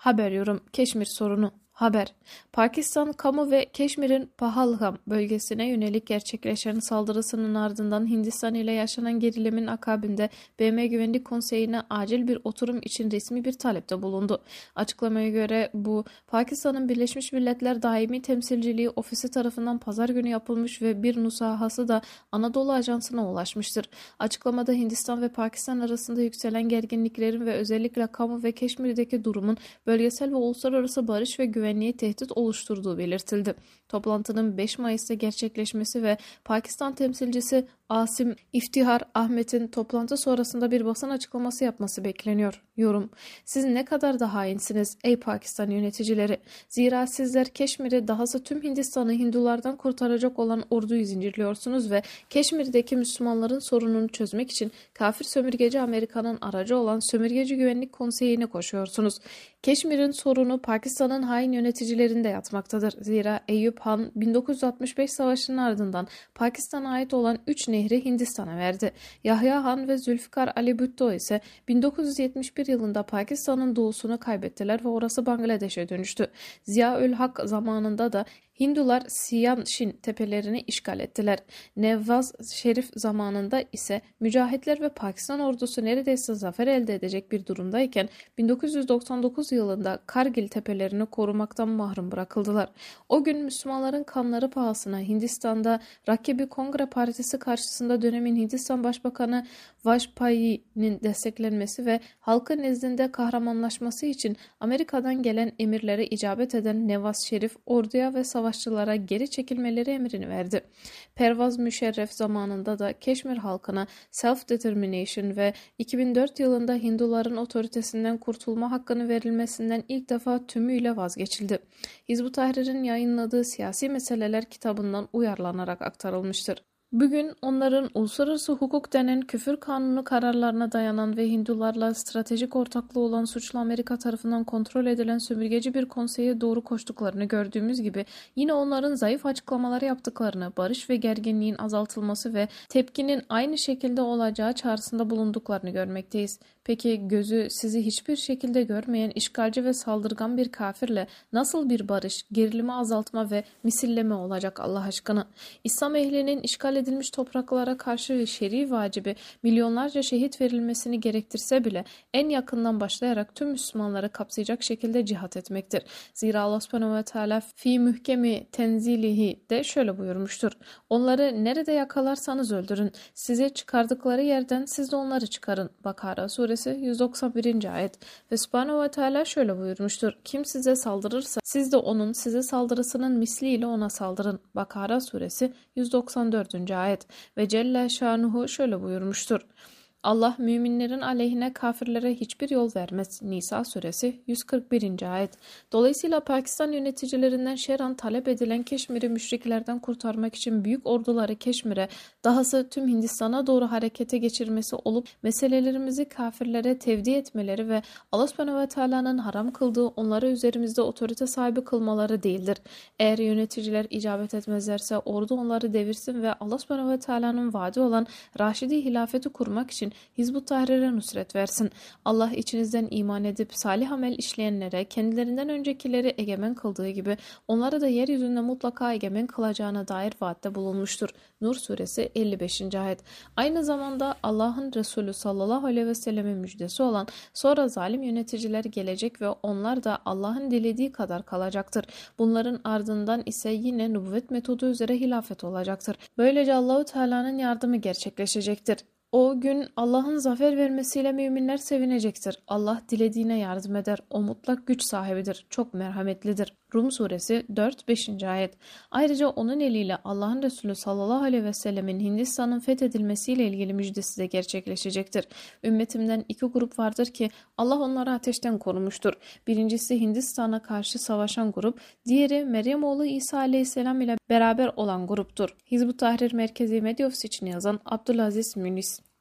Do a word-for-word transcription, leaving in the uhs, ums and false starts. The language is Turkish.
Haber yorum Keşmir sorunu. Haber. Pakistan kamu ve Keşmir'in Pahalgam bölgesine yönelik gerçekleşen saldırısının ardından Hindistan ile yaşanan gerilimin akabinde B M Güvenlik Konseyi'ne acil bir oturum için resmi bir talepte bulundu. Açıklamaya göre bu Pakistan'ın Birleşmiş Milletler Daimi Temsilciliği Ofisi tarafından pazar günü yapılmış ve bir nusahası da Anadolu Ajansı'na ulaşmıştır. Açıklamada Hindistan ve Pakistan arasında yükselen gerginliklerin ve özellikle kamu ve Keşmir'deki durumun bölgesel ve uluslararası barış ve güvenliğe tehdit oluşturduğu belirtildi. Toplantının beş Mayıs'ta gerçekleşmesi ve Pakistan temsilcisi Asim İftihar Ahmet'in toplantı sonrasında bir basın açıklaması yapması bekleniyor. Yorum. Siz ne kadar da hainsiniz ey Pakistan yöneticileri. Zira sizler Keşmir'i dahası tüm Hindistan'ı Hindulardan kurtaracak olan orduyu zincirliyorsunuz ve Keşmir'deki Müslümanların sorununu çözmek için kafir sömürgeci Amerika'nın aracı olan Sömürgeci Güvenlik Konseyi'ne koşuyorsunuz. Keşmir'in sorunu Pakistan'ın hain yöneticilerinde yatmaktadır. Zira Eyüp Han bin dokuz yüz altmış beş Savaşı'nın ardından Pakistan'a ait olan üç nehri Hindistan'a verdi. Yahya Han ve Zülfikar Ali Bhutto ise bin dokuz yüz yetmiş bir yılında Pakistan'ın doğusunu kaybettiler ve orası Bangladeş'e dönüştü. Ziaül Hak zamanında da Hindular Siyan-Şin tepelerini işgal ettiler. Nevvaz Şerif zamanında ise mücahitler ve Pakistan ordusu neredeyse zafer elde edecek bir durumdayken bin dokuz yüz doksan dokuz yılında Kargil tepelerini korumaktan mahrum bırakıldılar. O gün Müslümanların kanları pahasına Hindistan'da rakibi Kongre Partisi karşısında dönemin Hindistan Başbakanı Vajpayee'nin desteklenmesi ve halkın nezdinde kahramanlaşması için Amerika'dan gelen emirlere icabet eden Nevaz Şerif orduya ve savaşçılara geri çekilmeleri emrini verdi. Pervaz Müşerref zamanında da Keşmir halkına self-determination ve iki bin dört yılında Hinduların otoritesinden kurtulma hakkını verilmesinden ilk defa tümüyle vazgeçildi. Hizb-ut Tahrir'in yayınladığı Siyasi Meseleler kitabından uyarlanarak aktarılmıştır. Bugün onların uluslararası hukuk denen küfür kanunu kararlarına dayanan ve Hindularla stratejik ortaklığı olan suçlu Amerika tarafından kontrol edilen sömürgeci bir konseye doğru koştuklarını gördüğümüz gibi yine onların zayıf açıklamaları yaptıklarını, barış ve gerginliğin azaltılması ve tepkinin aynı şekilde olacağı çağrısında bulunduklarını görmekteyiz. Peki gözü sizi hiçbir şekilde görmeyen işgalci ve saldırgan bir kafirle nasıl bir barış, gerilimi azaltma ve misilleme olacak Allah aşkına? İslam ehlinin işgal edilmiş topraklara karşı şer'i vacibi milyonlarca şehit verilmesini gerektirse bile en yakından başlayarak tüm Müslümanları kapsayacak şekilde cihat etmektir. Zira Allah subhanahu ve teala fi mühkemi tenzilihi de şöyle buyurmuştur. Onları nerede yakalarsanız öldürün. Size çıkardıkları yerden siz de onları çıkarın. Bakara suresi yüz doksan birinci ayet. Ve subhanahu ve teala şöyle buyurmuştur. Kim size saldırırsa siz de onun size saldırısının misliyle ona saldırın. Bakara suresi yüz doksan dördüncü ayet. Ve Celle Şanuhu şöyle buyurmuştur. Allah müminlerin aleyhine kafirlere hiçbir yol vermez. Nisa suresi yüz kırk birinci ayet. Dolayısıyla Pakistan yöneticilerinden şer'an talep edilen Keşmir'i müşriklerden kurtarmak için büyük orduları Keşmir'e, dahası tüm Hindistan'a doğru harekete geçirmesi olup meselelerimizi kafirlere tevdi etmeleri ve Allah subhanahu ve teala'nın haram kıldığı onları üzerimizde otorite sahibi kılmaları değildir. Eğer yöneticiler icabet etmezlerse ordu onları devirsin ve Allah subhanahu ve teala'nın vaadi olan Raşidi hilafeti kurmak için Hizb-ut Tahrir'e nusret versin. Allah içinizden iman edip salih amel işleyenlere kendilerinden öncekileri egemen kıldığı gibi onları da yeryüzünde mutlaka egemen kılacağına dair vaatte bulunmuştur. Nur suresi elli beşinci ayet. Aynı zamanda Allah'ın Resulü sallallahu aleyhi ve sellemin müjdesi olan sonra zalim yöneticiler gelecek ve onlar da Allah'ın dilediği kadar kalacaktır. Bunların ardından ise yine nübüvvet metodu üzere hilafet olacaktır. Böylece Allahu Teala'nın yardımı gerçekleşecektir. O gün Allah'ın zafer vermesiyle müminler sevinecektir. Allah dilediğine yardım eder. O mutlak güç sahibidir. Çok merhametlidir. Rum suresi dört beşinci ayet. Ayrıca onun eliyle Allah'ın Resulü sallallahu aleyhi ve sellemin Hindistan'ın fethedilmesiyle ilgili müjdesi de gerçekleşecektir. Ümmetimden iki grup vardır ki Allah onları ateşten korumuştur. Birincisi Hindistan'a karşı savaşan grup, diğeri Meryem oğlu İsa aleyhisselam ile beraber olan gruptur. Hizb-ut Tahrir Merkezi Medya Ofisi için yazan Abdülaziz Münis.